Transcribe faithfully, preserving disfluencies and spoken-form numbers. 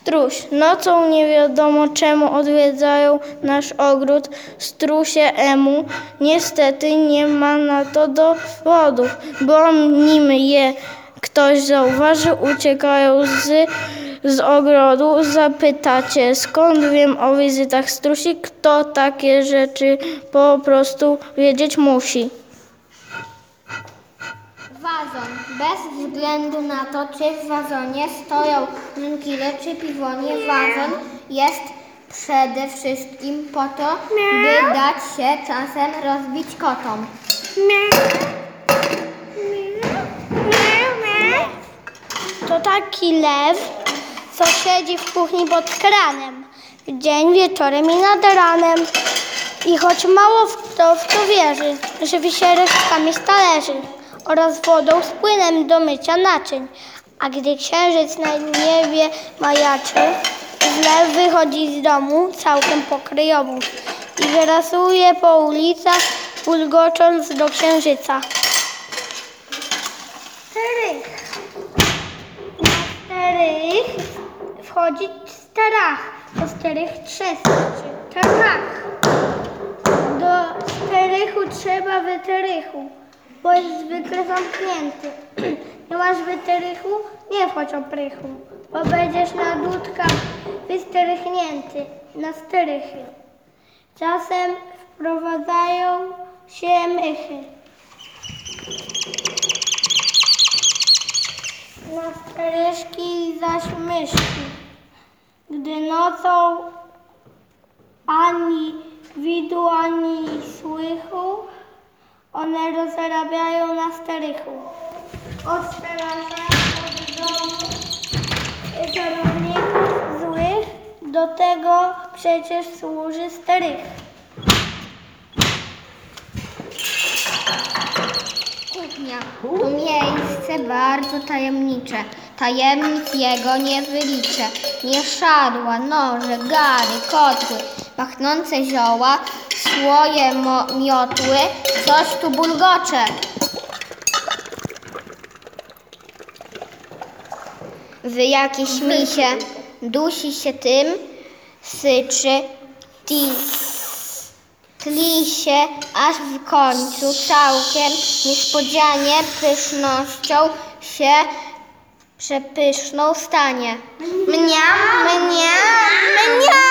Struś. Nocą nie wiadomo czemu odwiedzają nasz ogród strusie emu. Niestety nie ma na to dowodów, bo nim je ktoś zauważy, uciekają z, z ogrodu. Zapytacie, skąd wiem o wizytach strusi? Kto takie rzeczy po prostu wiedzieć musi. Wazon. Bez względu na to, czy w wazonie stoją żonkile czy piwonie, wazon jest przede wszystkim po to, by dać się czasem rozbić kotom. To taki lew, co siedzi w kuchni pod kranem, w dzień, wieczorem i nad ranem. I choć mało kto w to wierzy, żywi się resztkami z talerzy oraz wodą z płynem do mycia naczyń. A gdy księżyc na niebie majaczy, lew wychodzi z domu całkiem pokryjomu i wyrasuje po ulicach, bulgocząc do księżyca. Strych. Na strych wchodzi strach, do strych trzeszczy trach. Do strychu trzeba wytrychu, bo jest zwykle zamknięty. Nie masz wytrychu? Nie wchodź oprychu, bo będziesz na dudkach wystrychnięty na strychy. Czasem wprowadzają się mychy. Na stryszki zaś myszki, gdy nocą ani widu, ani słychu, one rozrabiają na strychu. Odstrażają od domu czarowników złych, do tego przecież służy strych. Kuchnia to miejsce bardzo tajemnicze. Tajemnic jego nie wyliczę. Mieszadła, noże, gary, kotły, pachnące zioła, słoje mo- miotły, coś tu bulgocze. Wy jakieś misie, dusi się tym, syczy, ti, tli się, aż w końcu całkiem niespodzianie pysznością się przepyszną stanie. Mniam, mniam, mniam.